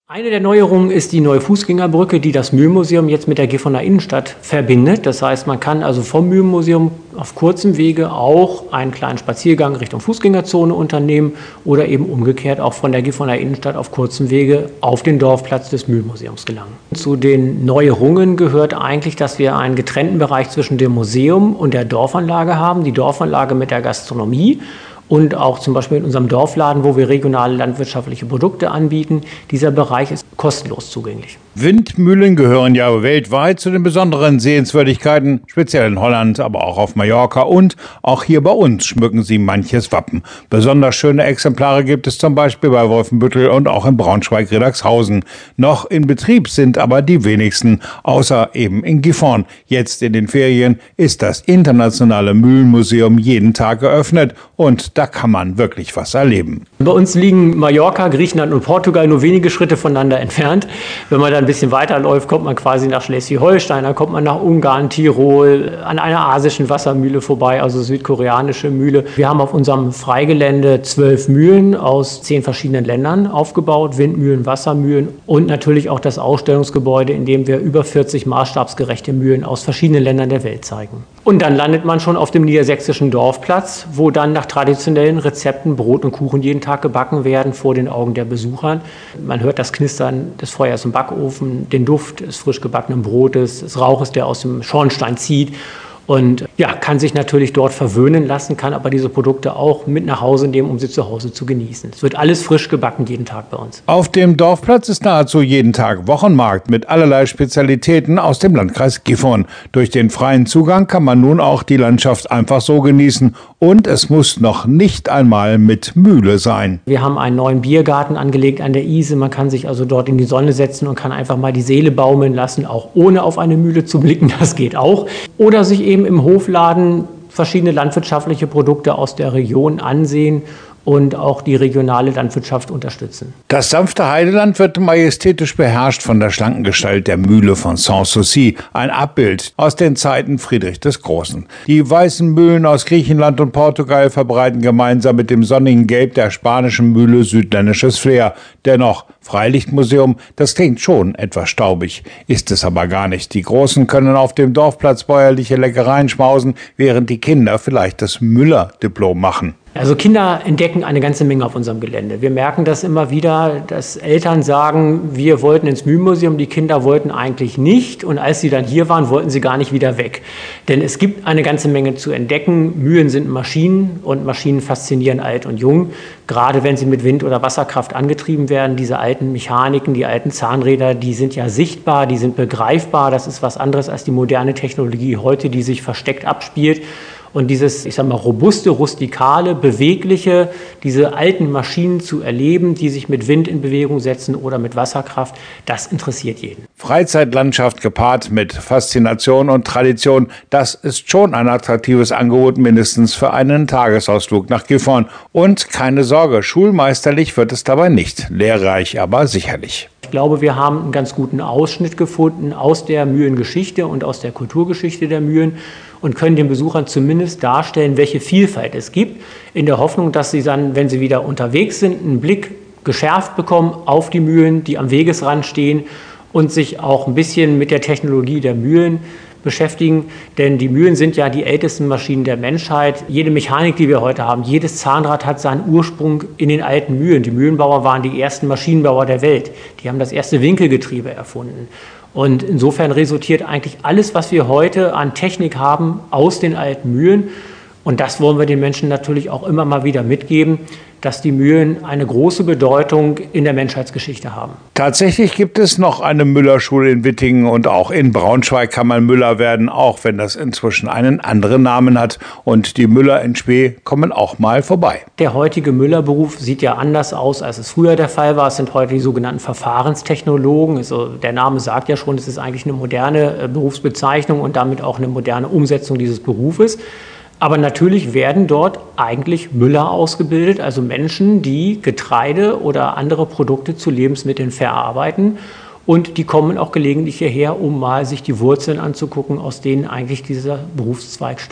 Eine der Neuerungen ist die neue Fußgängerbrücke, die das Mühlenmuseum jetzt mit der Gifhorner Innenstadt verbindet. Das heißt, man kann also vom Mühlenmuseum auf kurzem Wege auch einen kleinen Spaziergang Richtung Fußgängerzone unternehmen oder eben umgekehrt auch von der Gifhorner Innenstadt auf kurzem Wege auf den Dorfplatz des Mühlenmuseums gelangen. Zu den Neuerungen gehört eigentlich, dass wir einen getrennten Bereich zwischen dem Museum und der Dorfanlage haben. Die Dorfanlage mit der Gastronomie. Und auch zum Beispiel in unserem Dorfladen, wo wir regionale landwirtschaftliche Produkte anbieten. Dieser Bereich ist kostenlos zugänglich. Windmühlen gehören ja weltweit zu den besonderen Sehenswürdigkeiten, speziell in Holland, aber auch auf Mallorca, und auch hier bei uns schmücken sie manches Wappen. Besonders schöne Exemplare gibt es zum Beispiel bei Wolfenbüttel und auch in Braunschweig-Riddagshausen. Noch in Betrieb sind aber die wenigsten, außer eben in Gifhorn. Jetzt in den Ferien ist das internationale Mühlenmuseum jeden Tag geöffnet und da kann man wirklich was erleben. Bei uns liegen Mallorca, Griechenland und Portugal nur wenige Schritte voneinander entfernt. Wenn man dann ein bisschen weiterläuft, kommt man quasi nach Schleswig-Holstein, dann kommt man nach Ungarn, Tirol, an einer asischen Wassermühle vorbei, also südkoreanische Mühle. Wir haben auf unserem Freigelände 12 Mühlen aus 10 verschiedenen Ländern aufgebaut, Windmühlen, Wassermühlen und natürlich auch das Ausstellungsgebäude, in dem wir über 40 maßstabsgerechte Mühlen aus verschiedenen Ländern der Welt zeigen. Und dann landet man schon auf dem niedersächsischen Dorfplatz, wo dann nach traditionellen Rezepten Brot und Kuchen jeden Tag gebacken werden vor den Augen der Besucher. Man hört das Knistern des Feuers im Backofen, den Duft des frisch gebackenen Brotes, des Rauches, der aus dem Schornstein zieht. Und ja, kann sich natürlich dort verwöhnen lassen, kann aber diese Produkte auch mit nach Hause nehmen, um sie zu Hause zu genießen. Es wird alles frisch gebacken jeden Tag bei uns. Auf dem Dorfplatz ist nahezu jeden Tag Wochenmarkt mit allerlei Spezialitäten aus dem Landkreis Gifhorn. Durch den freien Zugang kann man nun auch die Landschaft einfach so genießen und es muss noch nicht einmal mit Mühle sein. Wir haben einen neuen Biergarten angelegt an der Ise. Man kann sich also dort in die Sonne setzen und kann einfach mal die Seele baumeln lassen, auch ohne auf eine Mühle zu blicken. Das geht auch. Oder sich eben im Hofladen verschiedene landwirtschaftliche Produkte aus der Region ansehen und auch die regionale Landwirtschaft unterstützen. Das sanfte Heideland wird majestätisch beherrscht von der schlanken Gestalt der Mühle von Sanssouci, ein Abbild aus den Zeiten Friedrich des Großen. Die weißen Mühlen aus Griechenland und Portugal verbreiten gemeinsam mit dem sonnigen Gelb der spanischen Mühle südländisches Flair. Dennoch, Freilichtmuseum, das klingt schon etwas staubig, ist es aber gar nicht. Die Großen können auf dem Dorfplatz bäuerliche Leckereien schmausen, während die Kinder vielleicht das Müller-Diplom machen. Also Kinder entdecken eine ganze Menge auf unserem Gelände. Wir merken das immer wieder, dass Eltern sagen, wir wollten ins Mühlenmuseum, die Kinder wollten eigentlich nicht. Und als sie dann hier waren, wollten sie gar nicht wieder weg. Denn es gibt eine ganze Menge zu entdecken. Mühlen sind Maschinen und Maschinen faszinieren alt und jung. Gerade wenn sie mit Wind- oder Wasserkraft angetrieben werden. Diese alten Mechaniken, die alten Zahnräder, die sind ja sichtbar, die sind begreifbar. Das ist was anderes als die moderne Technologie heute, die sich versteckt abspielt. Und dieses, ich sag mal, robuste, rustikale, bewegliche, diese alten Maschinen zu erleben, die sich mit Wind in Bewegung setzen oder mit Wasserkraft, das interessiert jeden. Freizeitlandschaft gepaart mit Faszination und Tradition, das ist schon ein attraktives Angebot, mindestens für einen Tagesausflug nach Gifhorn. Und keine Sorge, schulmeisterlich wird es dabei nicht, lehrreich aber sicherlich. Ich glaube, wir haben einen ganz guten Ausschnitt gefunden aus der Mühlengeschichte und aus der Kulturgeschichte der Mühlen und können den Besuchern zumindest darstellen, welche Vielfalt es gibt, in der Hoffnung, dass sie dann, wenn sie wieder unterwegs sind, einen Blick geschärft bekommen auf die Mühlen, die am Wegesrand stehen und sich auch ein bisschen mit der Technologie der Mühlen beschäftigen, denn die Mühlen sind ja die ältesten Maschinen der Menschheit. Jede Mechanik, die wir heute haben, jedes Zahnrad hat seinen Ursprung in den alten Mühlen. Die Mühlenbauer waren die ersten Maschinenbauer der Welt. Die haben das erste Winkelgetriebe erfunden. Und insofern resultiert eigentlich alles, was wir heute an Technik haben, aus den alten Mühlen. Und das wollen wir den Menschen natürlich auch immer mal wieder mitgeben, dass die Mühlen eine große Bedeutung in der Menschheitsgeschichte haben. Tatsächlich gibt es noch eine Müllerschule in Wittingen und auch in Braunschweig kann man Müller werden, auch wenn das inzwischen einen anderen Namen hat. Und die Müller in Spee kommen auch mal vorbei. Der heutige Müllerberuf sieht ja anders aus, als es früher der Fall war. Es sind heute die sogenannten Verfahrenstechnologen. Also der Name sagt ja schon, es ist eigentlich eine moderne Berufsbezeichnung und damit auch eine moderne Umsetzung dieses Berufes. Aber natürlich werden dort eigentlich Müller ausgebildet, also Menschen, die Getreide oder andere Produkte zu Lebensmitteln verarbeiten. Und die kommen auch gelegentlich hierher, um mal sich die Wurzeln anzugucken, aus denen eigentlich dieser Berufszweig stammt.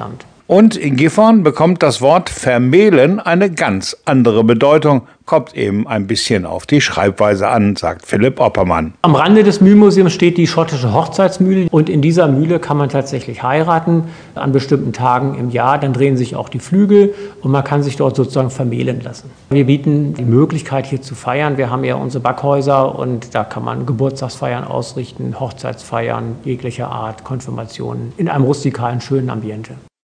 Und in Gifhorn bekommt das Wort vermählen eine ganz andere Bedeutung. Kommt eben ein bisschen auf die Schreibweise an, sagt Philipp Oppermann. Am Rande des Mühlmuseums steht die schottische Hochzeitsmühle und in dieser Mühle kann man tatsächlich heiraten an bestimmten Tagen im Jahr. Dann drehen sich auch die Flügel und man kann sich dort sozusagen vermählen lassen. Wir bieten die Möglichkeit hier zu feiern. Wir haben ja unsere Backhäuser und da kann man Geburtstagsfeiern ausrichten, Hochzeitsfeiern jeglicher Art, Konfirmationen in einem rustikalen, schönen Ambiente.